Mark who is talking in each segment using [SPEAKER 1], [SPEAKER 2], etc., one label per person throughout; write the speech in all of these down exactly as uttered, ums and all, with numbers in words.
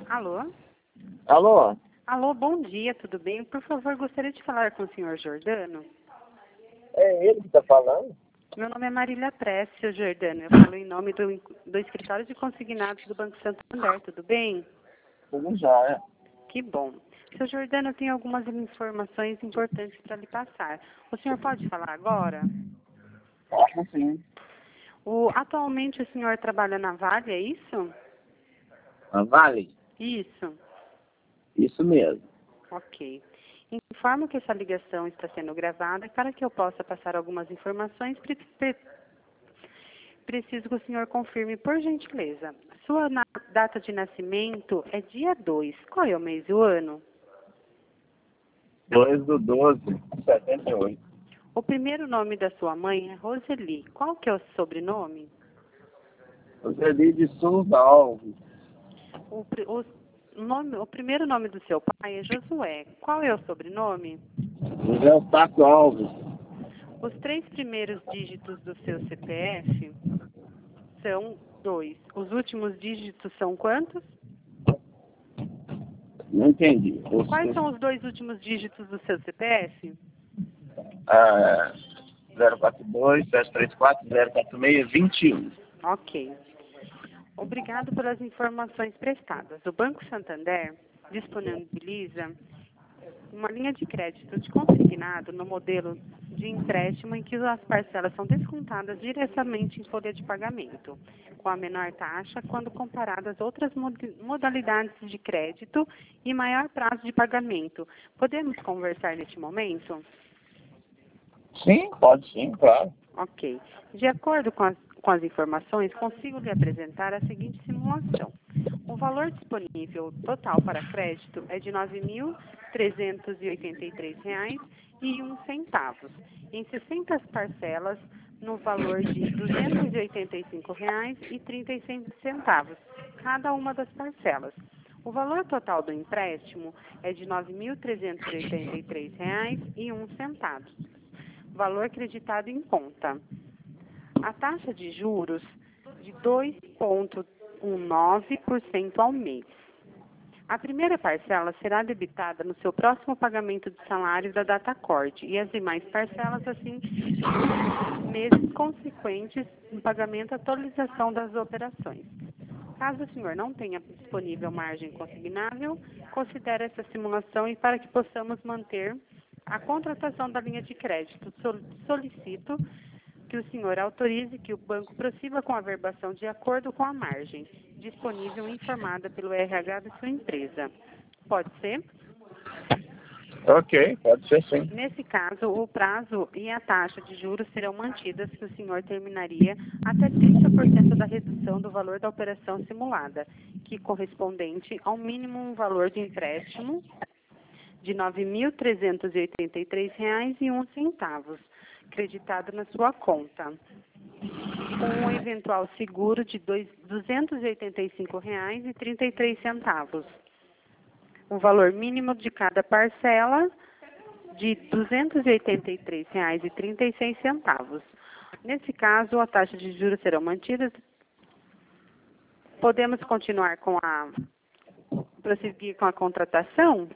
[SPEAKER 1] Alô?
[SPEAKER 2] Alô?
[SPEAKER 1] Alô, bom dia, tudo bem? Por favor, gostaria de falar com o senhor Jordano.
[SPEAKER 2] É ele que está falando?
[SPEAKER 1] Meu nome é Marília Prestes, seu Jordano. Eu falo em nome do, do escritório de consignados do Banco Santander, tudo bem?
[SPEAKER 2] Tudo já, é.
[SPEAKER 1] Que bom. Seu Jordano, eu tenho algumas informações importantes para lhe passar. O senhor pode falar agora?
[SPEAKER 2] Acho que sim.
[SPEAKER 1] O, atualmente o senhor trabalha na Vale, é isso?
[SPEAKER 2] Ah, Vale?
[SPEAKER 1] Isso.
[SPEAKER 2] Isso mesmo.
[SPEAKER 1] Ok. Informo que essa ligação está sendo gravada para que eu possa passar algumas informações. Pre pre preciso que o senhor confirme, por gentileza. Sua na data de nascimento é dia dois. Qual é o mês e o ano?
[SPEAKER 2] dois do doze de setenta e oito.
[SPEAKER 1] O primeiro nome da sua mãe é Roseli. Qual que é o sobrenome?
[SPEAKER 2] Roseli de Souza Alves.
[SPEAKER 1] O, o, nome, o primeiro nome do seu pai é Josué. Qual é o sobrenome?
[SPEAKER 2] José Eustáquio Alves.
[SPEAKER 1] Os três primeiros dígitos do seu C P F são dois. Os últimos dígitos são quantos?
[SPEAKER 2] Não entendi. Os,
[SPEAKER 1] Quais são os dois últimos dígitos do seu C P F?
[SPEAKER 2] ah, zero quatro dois, sete três quatro, zero quatro seis, vinte e um.
[SPEAKER 1] Ok. Obrigado pelas informações prestadas. O Banco Santander disponibiliza uma linha de crédito de consignado no modelo de empréstimo em que as parcelas são descontadas diretamente em folha de pagamento, com a menor taxa quando comparadas às outras modalidades de crédito e maior prazo de pagamento. Podemos conversar neste momento?
[SPEAKER 2] Sim, pode sim, claro.
[SPEAKER 1] Ok. De acordo com as, com as informações, consigo lhe apresentar a seguinte simulação. O valor disponível total para crédito é de nove mil trezentos e oitenta e três reais e um centavos, em sessenta parcelas no valor de duzentos e oitenta e cinco reais e trinta e seis centavos, cada uma das parcelas. O valor total do empréstimo é de nove mil trezentos e oitenta e três reais e um centavo. Valor creditado em conta. A taxa de juros de dois vírgula nove por cento ao mês. A primeira parcela será debitada no seu próximo pagamento de salário da data corte e as demais parcelas, assim, nos meses consequentes no pagamento e atualização das operações. Caso o senhor não tenha disponível margem consignável, considere essa simulação e para que possamos manter a contratação da linha de crédito, solicito que o senhor autorize que o banco prossiga com a verbação de acordo com a margem disponível informada pelo R H da sua empresa. Pode ser?
[SPEAKER 2] Ok, pode ser sim.
[SPEAKER 1] Nesse caso, o prazo e a taxa de juros serão mantidas, que o senhor terminaria até trinta por cento da redução do valor da operação simulada, que correspondente ao mínimo valor de empréstimo de nove mil trezentos e oitenta e três reais e um centavo, creditado na sua conta, com um eventual seguro de duzentos e oitenta e cinco reais e trinta e três centavos. O valor mínimo de cada parcela de duzentos e oitenta e três reais e trinta e seis centavos. Nesse caso, a taxa de juros serão mantidas. Podemos continuar com a prosseguir com a contratação?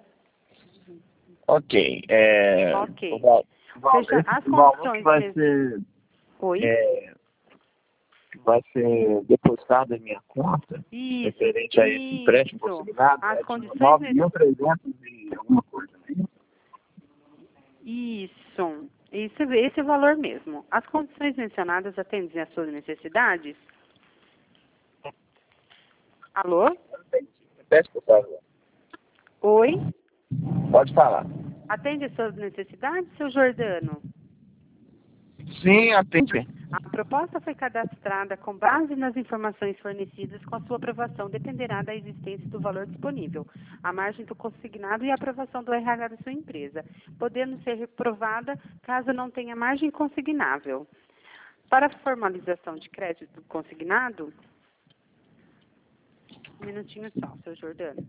[SPEAKER 2] Ok. É,
[SPEAKER 1] Ok.
[SPEAKER 2] O, val,
[SPEAKER 1] Veja,
[SPEAKER 2] esse
[SPEAKER 1] as
[SPEAKER 2] valor
[SPEAKER 1] condições
[SPEAKER 2] que vai
[SPEAKER 1] nesse-
[SPEAKER 2] ser,
[SPEAKER 1] Oi?
[SPEAKER 2] é, vai ser depositado em minha conta,
[SPEAKER 1] Isso,
[SPEAKER 2] referente a esse empréstimo
[SPEAKER 1] isso.
[SPEAKER 2] consignado,
[SPEAKER 1] As
[SPEAKER 2] é de
[SPEAKER 1] condições
[SPEAKER 2] nove
[SPEAKER 1] nesse-
[SPEAKER 2] mil trezentos e alguma coisa, né?
[SPEAKER 1] Isso. Esse, esse é o valor mesmo. As condições mencionadas atendem às suas necessidades? Alô?
[SPEAKER 2] Repete, por favor.
[SPEAKER 1] Oi?
[SPEAKER 2] Pode falar.
[SPEAKER 1] Atende às suas necessidades, seu Jordano?
[SPEAKER 2] Sim, atende.
[SPEAKER 1] A proposta foi cadastrada com base nas informações fornecidas. Com a sua aprovação dependerá da existência do valor disponível, a margem do consignado e a aprovação do R H da sua empresa, podendo ser reprovada caso não tenha margem consignável. Para a formalização de crédito consignado, um minutinho só, seu Jordano.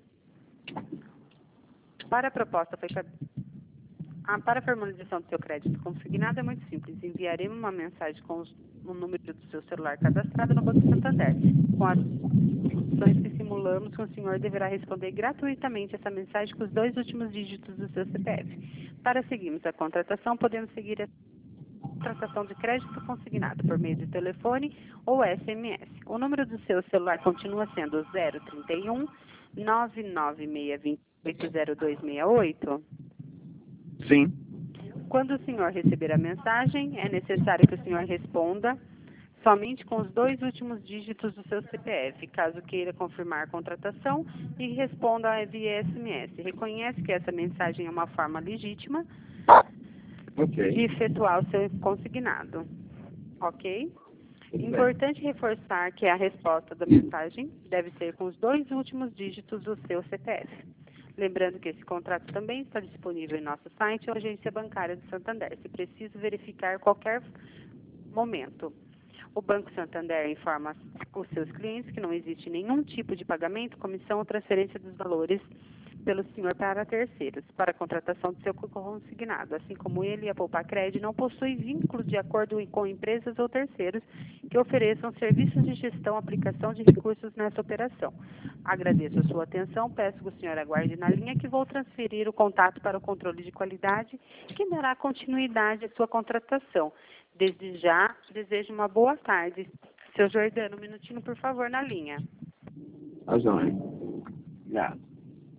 [SPEAKER 1] Para a proposta foi cadastrada. Ah, para a formalização do seu crédito consignado é muito simples. Enviaremos uma mensagem com os, o número do seu celular cadastrado no Banco Santander, com as instruções que simulam simulamos que o senhor deverá responder gratuitamente essa mensagem com os dois últimos dígitos do seu C P F. Para seguirmos a contratação, podemos seguir a contratação de crédito consignado por meio de telefone ou S M S. O número do seu celular continua sendo zero trinta e um, nove nove seis dois oito zero dois seis oito?
[SPEAKER 2] Sim.
[SPEAKER 1] Quando o senhor receber a mensagem, é necessário que o senhor responda somente com os dois últimos dígitos do seu C P F, caso queira confirmar a contratação, e responda via S M S. Reconhece que essa mensagem é uma forma legítima
[SPEAKER 2] Ok.
[SPEAKER 1] de efetuar o seu consignado. Ok?
[SPEAKER 2] Tudo
[SPEAKER 1] Importante reforçar que a resposta da mensagem deve ser com os dois últimos dígitos do seu C P F. Lembrando que esse contrato também está disponível em nosso site ou agência bancária do Santander, se preciso verificar qualquer momento. O Banco Santander informa os seus clientes que não existe nenhum tipo de pagamento, comissão ou transferência dos valores pelo senhor para terceiros, para a contratação do seu consignado, assim como ele e a Poupacred não possuem vínculo de acordo com empresas ou terceiros que ofereçam serviços de gestão, aplicação de recursos nessa operação. Agradeço a sua atenção, peço que o senhor aguarde na linha que vou transferir o contato para o controle de qualidade, que dará continuidade à sua contratação. Desde já, desejo uma boa tarde. Seu Jordano, um minutinho, por favor, na linha.
[SPEAKER 2] Tá joia. Obrigado.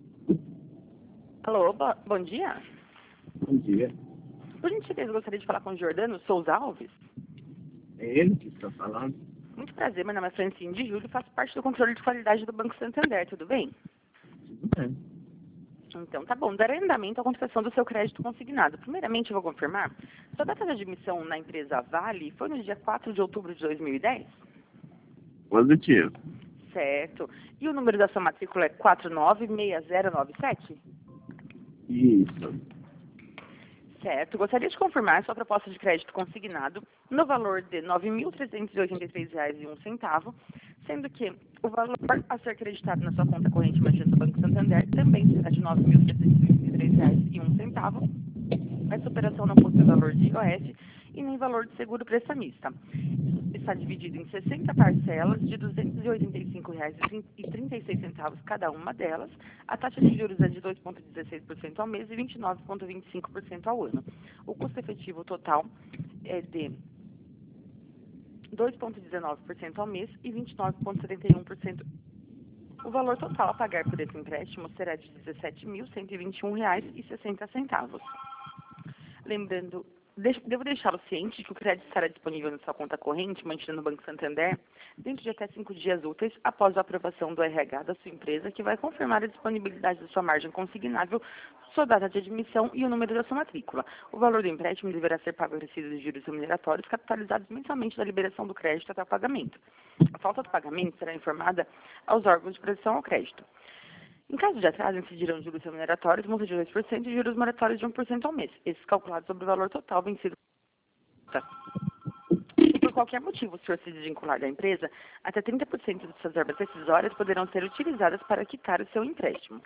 [SPEAKER 3] Alô, bo bom dia.
[SPEAKER 2] Bom dia.
[SPEAKER 3] Por gentileza, eu gostaria de falar com o Jordano Souza Alves.
[SPEAKER 2] É ele que está falando?
[SPEAKER 3] Muito prazer, meu nome é Francine de Júlio, faço parte do controle de qualidade do Banco Santander, tudo bem?
[SPEAKER 2] Tudo bem.
[SPEAKER 3] Então, tá bom. Darei andamento à contratação do seu crédito consignado. Primeiramente, eu vou confirmar. Sua data de admissão na empresa Vale foi no dia quatro de outubro de dois mil e dez?
[SPEAKER 2] Positivo.
[SPEAKER 3] Certo. E o número da sua matrícula é quatro nove seis zero nove sete?
[SPEAKER 2] Isso.
[SPEAKER 3] Certo. Gostaria de confirmar sua proposta de crédito consignado no valor de nove mil trezentos e oitenta e três reais e um centavo, sendo que o valor a ser acreditado na sua conta corrente mantida no Banco Santander também será de nove mil trezentos e oitenta e três reais e um centavo. Essa operação não possui valor de I O S e nem valor de seguro prestamista. Está dividido em sessenta parcelas de duzentos e oitenta e cinco reais e trinta e seis centavos cada uma delas. A taxa de juros é de dois vírgula dezesseis por cento ao mês e vinte e nove vírgula vinte e cinco por cento ao ano. O custo efetivo total é de dois vírgula dezenove por cento ao mês e vinte e nove vírgula setenta e um por cento. O valor total a pagar por esse empréstimo será de dezessete mil cento e vinte e um reais e sessenta centavos. Lembrando, devo deixá-lo ciente de que o crédito estará disponível na sua conta corrente, mantida no Banco Santander, dentro de até cinco dias úteis após a aprovação do R H da sua empresa, que vai confirmar a disponibilidade da sua margem consignável, sua data de admissão e o número da sua matrícula. O valor do empréstimo deverá ser pago a receita de juros remuneratórios capitalizados mensalmente da liberação do crédito até o pagamento. A falta do pagamento será informada aos órgãos de proteção ao crédito. Em caso de atraso, incidirão juros remuneratórios, multa de dois por cento e juros moratórios de um por cento ao mês, esses calculados sobre o valor total vencido. Se por qualquer motivo o senhor se desvincular da empresa, até trinta por cento de suas verbas decisórias poderão ser utilizadas para quitar o seu empréstimo.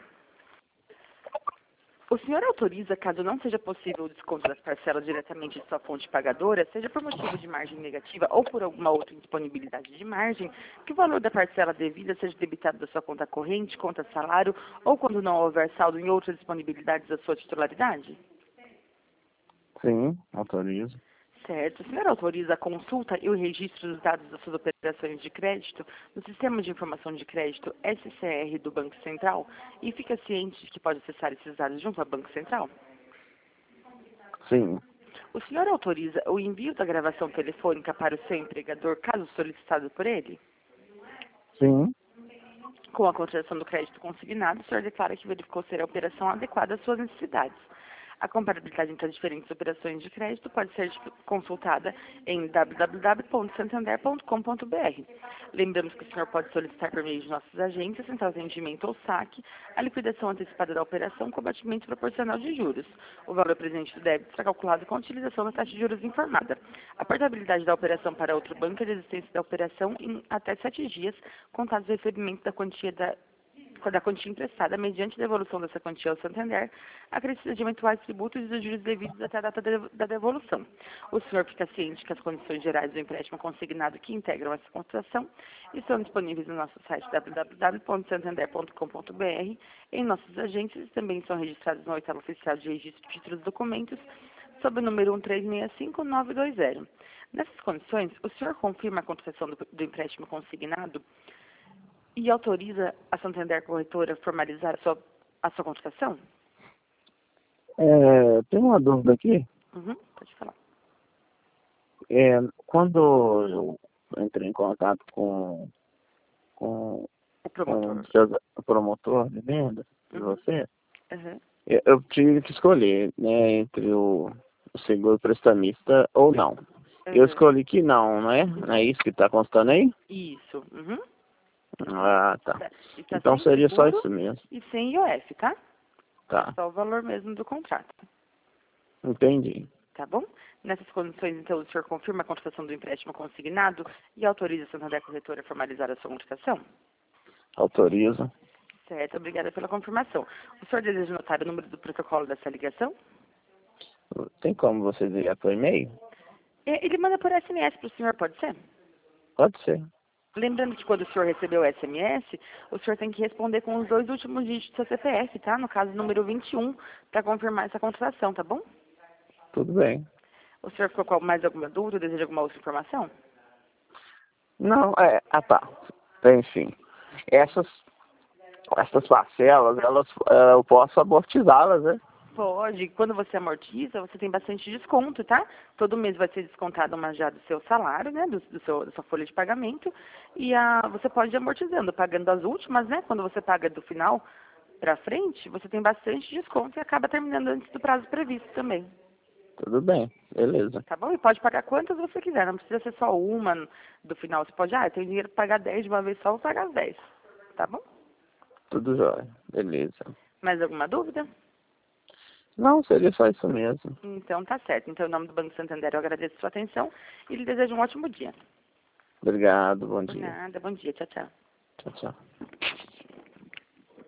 [SPEAKER 3] O senhor autoriza, caso não seja possível o desconto das parcelas diretamente de sua fonte pagadora, seja por motivo de margem negativa ou por alguma outra indisponibilidade de margem, que o valor da parcela devida seja debitado da sua conta corrente, conta salário, ou quando não houver saldo em outras disponibilidades da sua titularidade?
[SPEAKER 2] Sim, autorizo.
[SPEAKER 3] Certo. O senhor autoriza a consulta e o registro dos dados das suas operações de crédito no Sistema de Informação de Crédito S C R do Banco Central e fica ciente de que pode acessar esses dados junto ao Banco Central?
[SPEAKER 2] Sim.
[SPEAKER 3] O senhor autoriza o envio da gravação telefônica para o seu empregador, caso solicitado por ele?
[SPEAKER 2] Sim.
[SPEAKER 3] Com a contratação do crédito consignado, o senhor declara que verificou ser a operação adequada às suas necessidades. A comparabilidade entre as diferentes operações de crédito pode ser consultada em w w w ponto santander ponto com ponto b r. Lembramos que o senhor pode solicitar por meio de nossas agências, central de atendimento ou saque, a liquidação antecipada da operação com abatimento proporcional de juros. O valor presente do débito será calculado com a utilização da taxa de juros informada. A portabilidade da operação para outro banco é de existência da operação em até sete dias, contados o recebimento da quantia da da quantia emprestada, mediante devolução dessa quantia ao Santander, acrescida de eventuais tributos e dos juros devidos até a data de- da devolução. O senhor fica ciente que as condições gerais do empréstimo consignado que integram essa contratação estão disponíveis no nosso site w w w ponto santander ponto com ponto b r, em nossas agências e também são registrados no oitavo oficial de registro de títulos e documentos, sob o número um três seis cinco nove dois zero. Nessas condições, o senhor confirma a contratação do, do empréstimo consignado e autoriza a Santander Corretora a formalizar a sua, a sua contratação?
[SPEAKER 2] É, tem uma dúvida aqui.
[SPEAKER 3] Uhum, pode falar.
[SPEAKER 2] É, quando eu entrei em contato com, com,
[SPEAKER 3] O
[SPEAKER 2] com
[SPEAKER 3] promotor.
[SPEAKER 2] o seu promotor de venda, de
[SPEAKER 3] Uhum.
[SPEAKER 2] você,
[SPEAKER 3] Uhum.
[SPEAKER 2] eu, eu tive que escolher, né, entre o, o seguro prestamista ou não. Eu
[SPEAKER 3] Uhum.
[SPEAKER 2] escolhi que não, não é? Não é isso que está constando aí?
[SPEAKER 3] Isso. Uhum.
[SPEAKER 2] Ah, tá.
[SPEAKER 3] Tá. E tá
[SPEAKER 2] Então
[SPEAKER 3] sem
[SPEAKER 2] seria só
[SPEAKER 3] seguro
[SPEAKER 2] isso mesmo.
[SPEAKER 3] e sem I O F, tá?
[SPEAKER 2] Tá,
[SPEAKER 3] Só o valor mesmo do contrato.
[SPEAKER 2] entendi.
[SPEAKER 3] Tá bom? Nessas condições, então, o senhor confirma a contratação do empréstimo consignado e autoriza a Santander Corretora a formalizar a sua contratação?
[SPEAKER 2] Autoriza.
[SPEAKER 3] Certo, obrigada pela confirmação. O senhor deseja notar o número do protocolo dessa ligação?
[SPEAKER 2] Tem como você enviar por e-mail?
[SPEAKER 3] É, ele manda por S M S para o senhor, pode ser?
[SPEAKER 2] Pode ser.
[SPEAKER 3] Lembrando que quando o senhor recebeu o S M S, o senhor tem que responder com os dois últimos dígitos do seu C P F, tá? No caso, número vinte e um, para confirmar essa contratação, tá bom?
[SPEAKER 2] Tudo bem.
[SPEAKER 3] O senhor ficou com mais alguma dúvida, deseja alguma outra informação?
[SPEAKER 2] Não, é, ah tá. Enfim, essas, essas parcelas, elas, eh, eu posso amortizá-las, né?
[SPEAKER 3] Pode. Quando você amortiza, você tem bastante desconto, tá? Todo mês vai ser descontado uma já do seu salário, né? Do, do seu, da sua folha de pagamento. E a, você pode ir amortizando, pagando as últimas, né? Quando você paga do final para frente, você tem bastante desconto e acaba terminando antes do prazo previsto também.
[SPEAKER 2] Tudo bem, beleza.
[SPEAKER 3] Tá bom? E pode pagar quantas você quiser. Não precisa ser só uma do final. Você pode, ah, eu tenho dinheiro para pagar dez de uma vez só, vou pagar as dez. Tá bom?
[SPEAKER 2] Tudo jóia, beleza.
[SPEAKER 3] Mais alguma dúvida?
[SPEAKER 2] Não, seria só isso mesmo.
[SPEAKER 3] Então tá certo. Então, em nome do Banco Santander, eu agradeço a sua atenção e lhe desejo um ótimo dia.
[SPEAKER 2] Obrigado, bom
[SPEAKER 3] Por
[SPEAKER 2] dia.
[SPEAKER 3] nada. Bom dia. Tchau, tchau.
[SPEAKER 2] Tchau, tchau.